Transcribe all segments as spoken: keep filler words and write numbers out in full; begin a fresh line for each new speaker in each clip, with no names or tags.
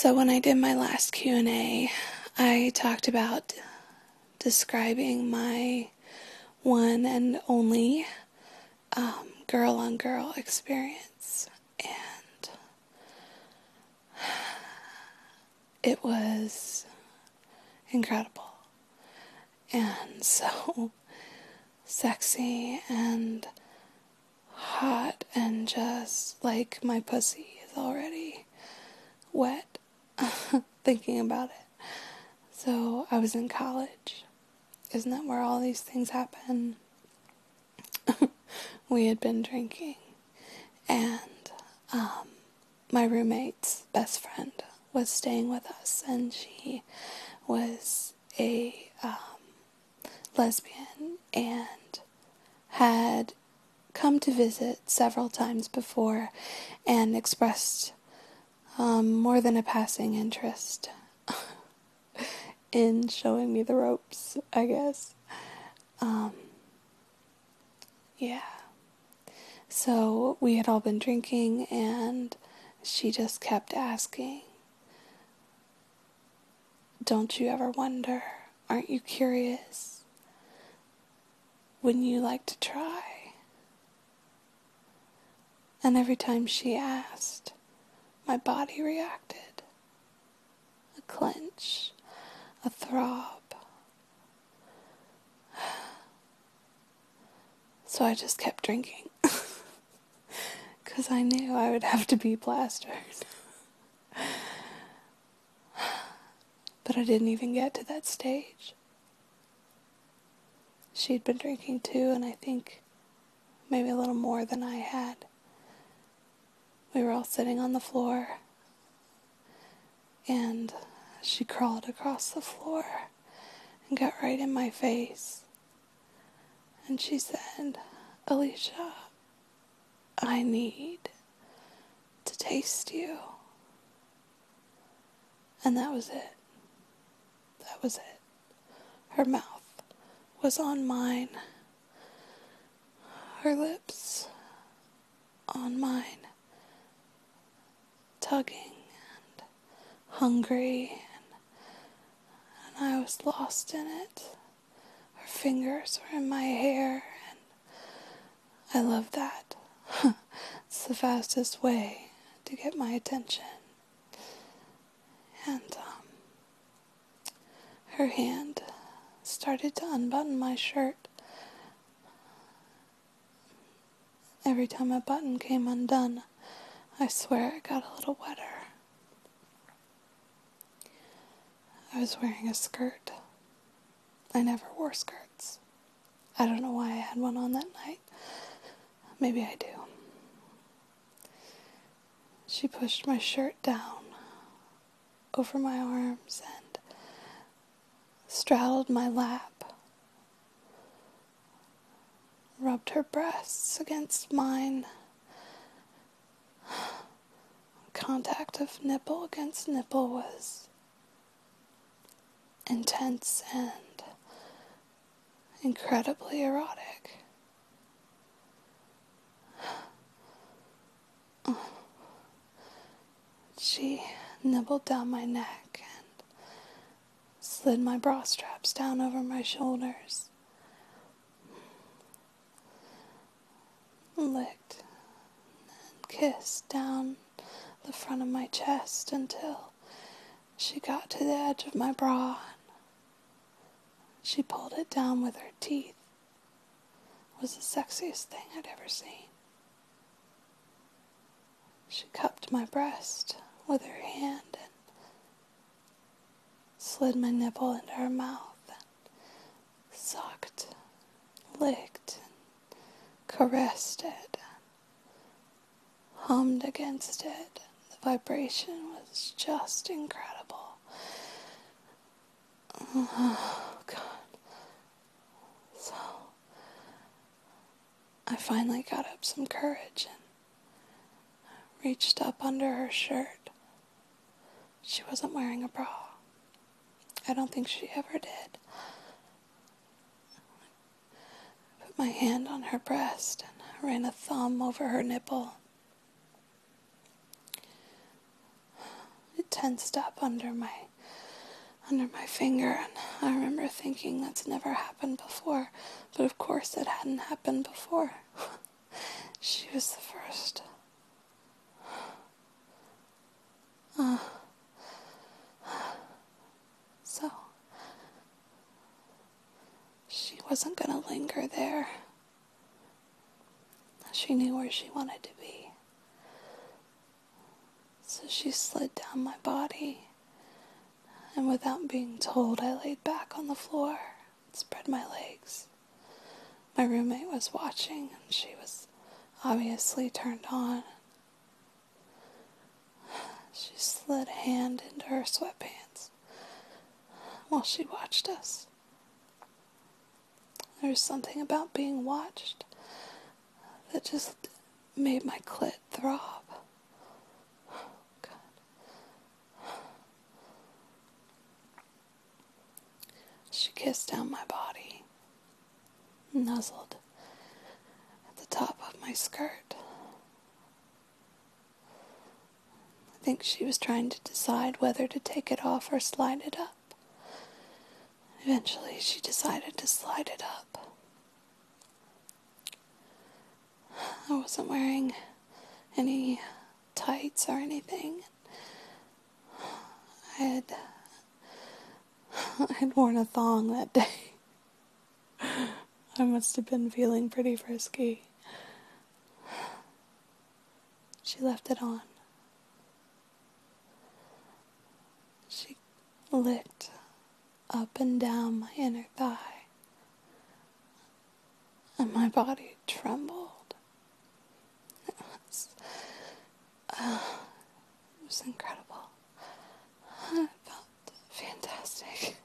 So when I did my last Q and A, I talked about describing my one and only um, girl-on-girl experience, and it was incredible and so sexy and hot, and just like my pussy is already wet thinking about it. So I was in college. Isn't that where all these things happen? We had been drinking, and um, my roommate's best friend was staying with us, and she was a um, lesbian and had come to visit several times before and expressed um, more than a passing interest in showing me the ropes, I guess. Um, yeah. So we had all been drinking, and she just kept asking, "Don't you ever wonder? Aren't you curious? Wouldn't you like to try?" And every time she asked, my body reacted. A clench, a throb. So I just kept drinking, because I knew I would have to be plastered. But I didn't even get to that stage. She'd been drinking too, and I think maybe a little more than I had. We were all sitting on the floor, and she crawled across the floor and got right in my face. And she said, "Alicia, I need to taste you." And that was it. That was it. Her mouth was on mine. Her lips on mine. Tugging and hungry. And, and I was lost in it. Her fingers were in my hair. And I love that. It's the fastest way to get my attention. And um, her hand started to unbutton my shirt. Every time a button came undone, I swear it got a little wetter. I was wearing a skirt. I never wore skirts. I don't know why I had one on that night. Maybe I do. She pushed my shirt down over my arms and straddled my lap, rubbed her breasts against mine. Contact of nipple against nipple was intense and incredibly erotic. She nibbled down my neck and slid my bra straps down over my shoulders, licked and kissed down the front of my chest until she got to the edge of my bra. She pulled it down with her teeth. It was the sexiest thing I'd ever seen. She cupped my breast with her hand and slid my nipple into her mouth and sucked, licked, and caressed it, and hummed against it. The vibration was just incredible. Oh, God. So, I finally got up some courage and reached up under her shirt. She wasn't wearing a bra. I don't think she ever did. I put my hand on her breast and ran a thumb over her nipple. It tensed up under my under my finger, and I remember thinking that's never happened before, but of course it hadn't happened before. She was the first. Uh, so, she wasn't going to linger there. She knew where she wanted to be. So she slid down my body, and without being told, I laid back on the floor and spread my legs. My roommate was watching, and she was obviously turned on. She slid a hand into her sweatpants while she watched us. There was something about being watched that just made my clit throb. God. She kissed down my body, nuzzled at the top of my skirt. I think she was trying to decide whether to take it off or slide it up. Eventually, she decided to slide it up. I wasn't wearing any tights or anything. I had, I had worn a thong that day. I must have been feeling pretty frisky. She left it on. She licked up and down my inner thigh, and my body trembled. It was, uh, it was incredible. I felt fantastic.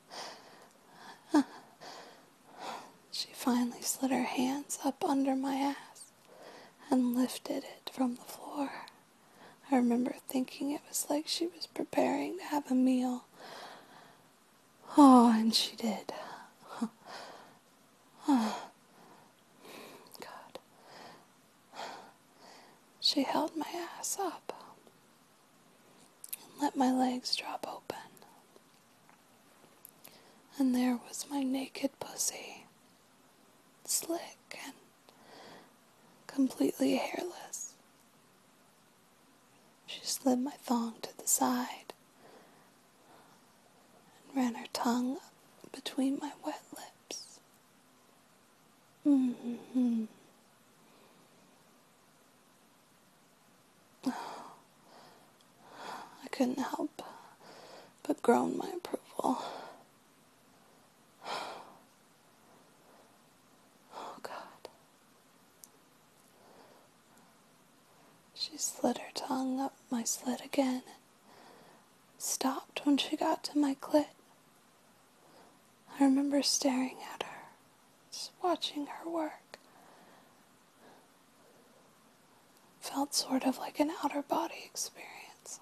She finally slid her hands up under my ass and lifted it from the floor. I remember thinking it was like she was preparing to have a meal. Oh, and she did. Oh, God. She held my ass up and let my legs drop open. And there was my naked pussy, slick and completely hairless. She slid my thong to the side and ran her tongue between my wet lips. Mm-hmm. I couldn't help but groan my approval. Oh, God. She slid her tongue up my slit again and stopped when she got to my clit. I remember staring at her, just watching her work. Felt sort of like an outer body experience.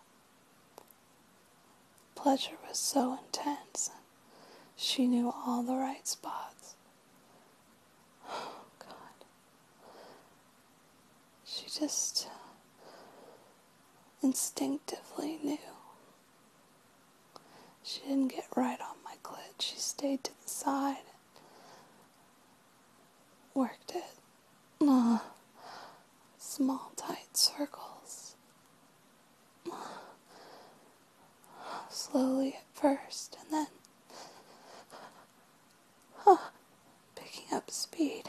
Pleasure was so intense, and she knew all the right spots. Oh, God. She just instinctively knew. She didn't get right on my clit. She stayed to the side and worked it. Uh, small, tight circles. Slowly at first, and then uh, picking up speed.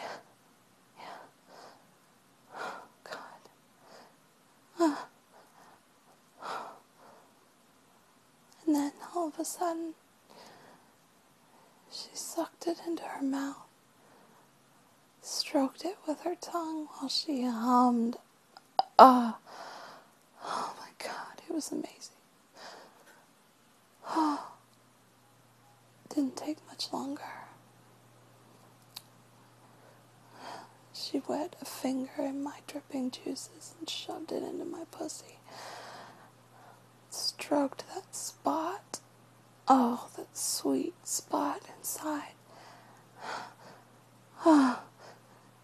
Yeah. Oh, God. Uh. And then all of a sudden, she sucked it into her mouth, stroked it with her tongue while she hummed. Ah, uh, oh my God, it was amazing. Oh, it didn't take much longer. She wet a finger in my dripping juices and shoved it into my pussy. Stroked that spot. Oh, that sweet spot inside. Oh.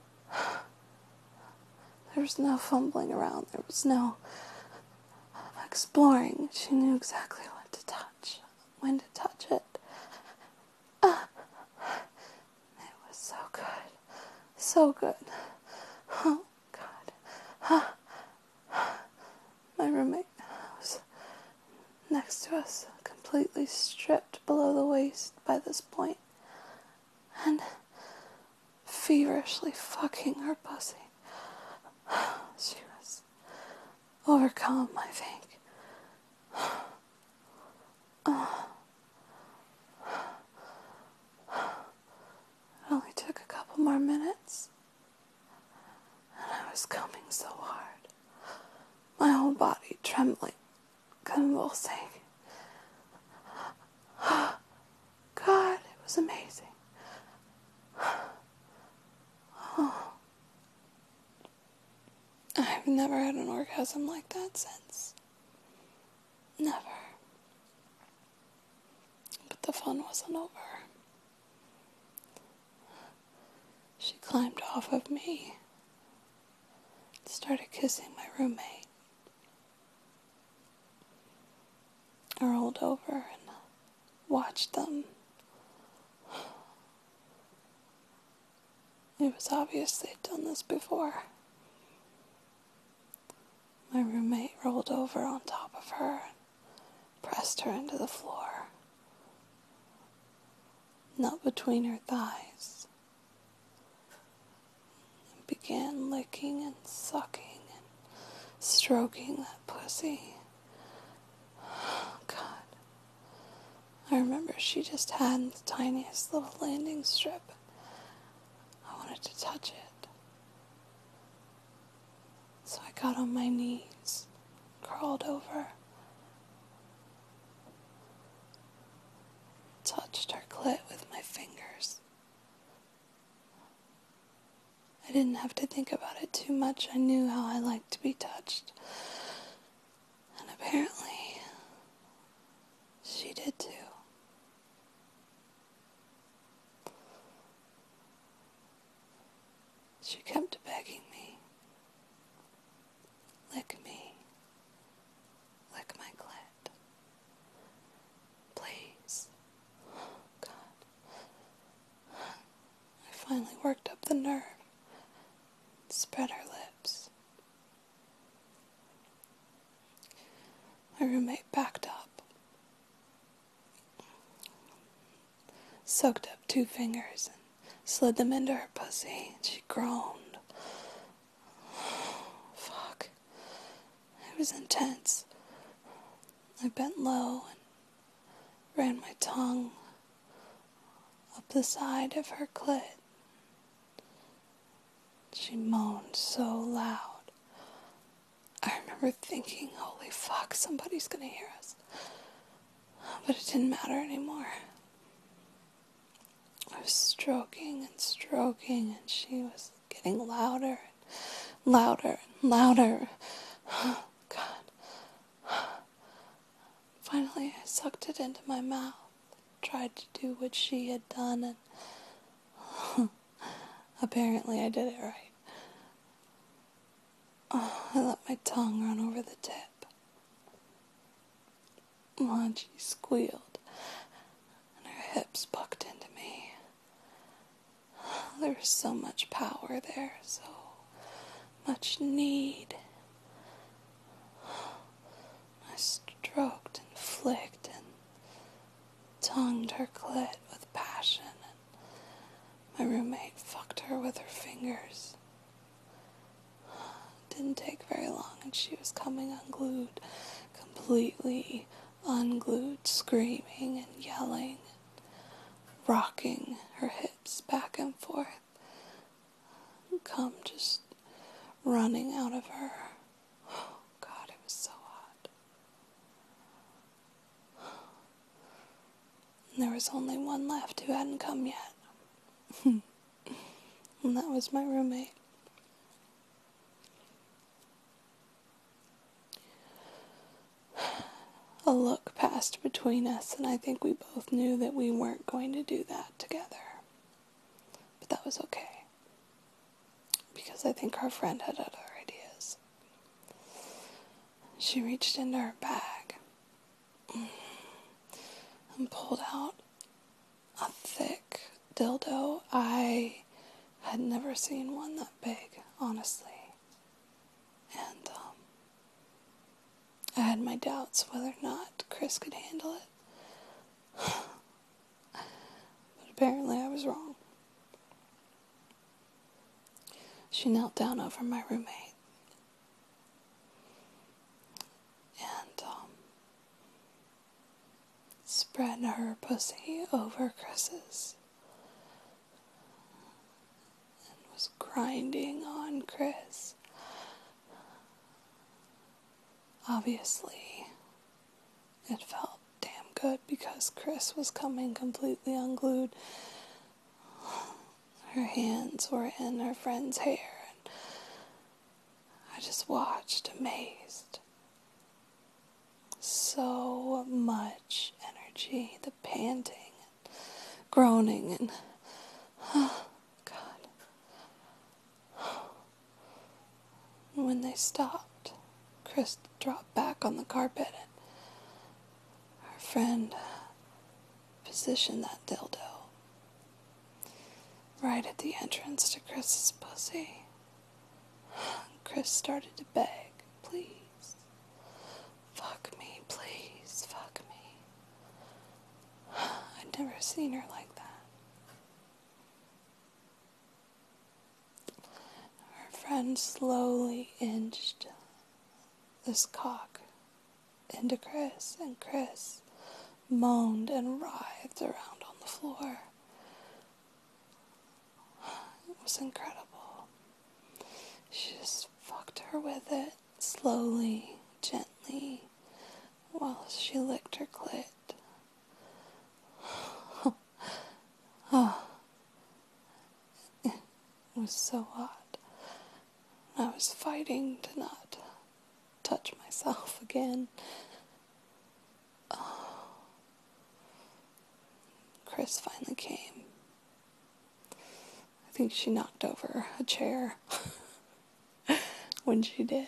There was no fumbling around. There was no... I exploring. She knew exactly what to touch, when to touch it. Ah, it was so good. So good. Oh, God. Ah. My roommate was next to us, completely stripped below the waist by this point, and feverishly fucking her pussy. She was overcome, I think. Oh. It only took a couple more minutes, and I was coming so hard. My whole body trembling, convulsing. God, it was amazing. Oh. I've never had an orgasm like that since. Never. But the fun wasn't over. She climbed off of me, started kissing my roommate. I rolled over and watched them. It was obvious they'd done this before. My roommate rolled over on top of her and pressed her into the floor, not between her thighs, and began licking and sucking and stroking that pussy. Oh, God. I remember she just had the tiniest little landing strip. I wanted to touch it. So I got on my knees, crawled over, touched her clit with my fingers. I didn't have to think about it too much. I knew how I liked to be touched. And apparently, she did too. She kept begging me, lick me, lick my clit, please. Oh, God. I finally worked up the nerve, spread her lips. My roommate backed up, soaked up two fingers and slid them into her pussy. She groaned. Fuck. It was intense. I bent low and ran my tongue up the side of her clit. She moaned so loud. I remember thinking, holy fuck, somebody's gonna hear us. But it didn't matter anymore. I was stroking and stroking, and she was getting louder and louder and louder. Oh, God. Finally, I sucked it into my mouth, tried to do what she had done, and apparently I did it right. Oh, I let my tongue run over the tip. Oh, and she squealed, and her hips bucked into me. There was so much power there, so much need. I stroked and flicked and tongued her clit with passion, and my roommate fucked her with her fingers. It didn't take very long, and she was coming unglued, completely unglued, screaming and yelling, rocking her hips back and forth, cum just running out of her. Oh, God, it was so hot. And there was only one left who hadn't come yet. And that was my roommate. A look passed between us, and I think we both knew that we weren't going to do that together. But that was okay, because I think our friend had other ideas. She reached into her bag and pulled out a thick dildo. I had never seen one that big, honestly. And um, I had my doubts whether or not Chris could handle it. But apparently I was wrong. She knelt down over my roommate and um, spread her pussy over Chris's and was grinding on Chris. Obviously, it felt damn good because Chris was coming completely unglued. Her hands were in her friend's hair, and I just watched, amazed. So much energy, the panting, and groaning, and oh, God. And when they stopped, Chris dropped back on the carpet, and her friend positioned that dildo right at the entrance to Chris's pussy. Chris started to beg, please, fuck me, please, fuck me. I'd never seen her like that. Her friend slowly inched this cock into Chris, and Chris moaned and writhed around on the floor. It was incredible. She just fucked her with it, slowly, gently, while she licked her clit. Oh. It was so hot. I was fighting to not touch myself again. Oh. Chris finally came. I think she knocked over a chair when she did.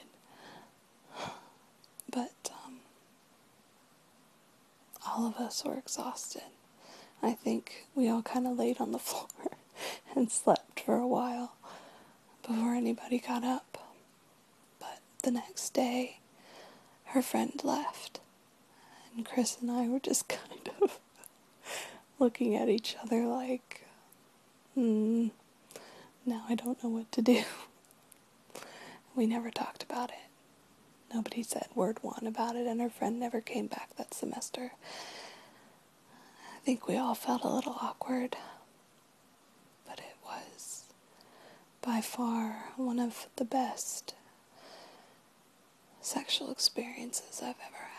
But um, all of us were exhausted. I think we all kind of laid on the floor and slept for a while before anybody got up. But the next day, her friend left, and Chris and I were just kind of looking at each other like, hmm, now I don't know what to do. We never talked about it. Nobody said word one about it, and her friend never came back that semester. I think we all felt a little awkward, but it was by far one of the best sexual experiences I've ever